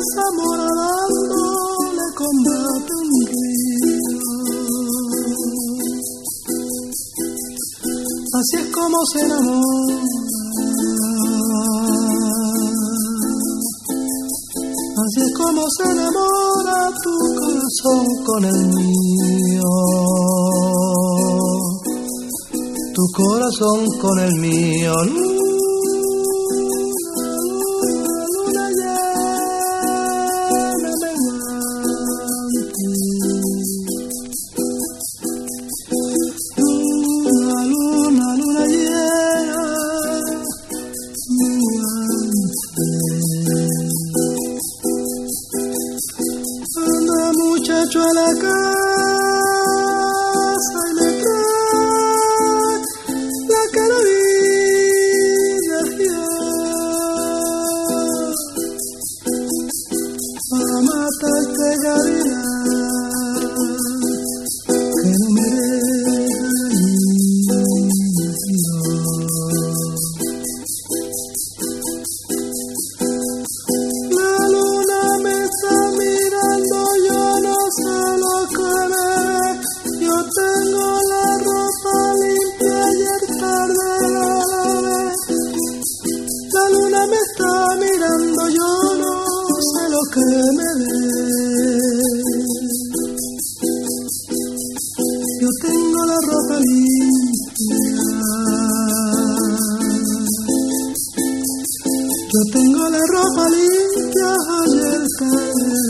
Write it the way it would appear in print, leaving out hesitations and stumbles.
Zamora dándole combate a un río. Así es como se enamora, así es como se enamora tu corazón con el mío, tu corazón con el mío. Luna llena menguante, luna llena menguante. Anda muchacho a la casa y le trae la carabina para matarte Gabriela, que no me deja niño. La luna me está mirando, yo no sé lo que me ve. Yo tengo la ropa limpia, ayer tarde la lavé. La luna me está mirando, yo no sé lo que me ve. Yo tengo la ropa limpia, yo tengo la ropa limpia, ayer tarde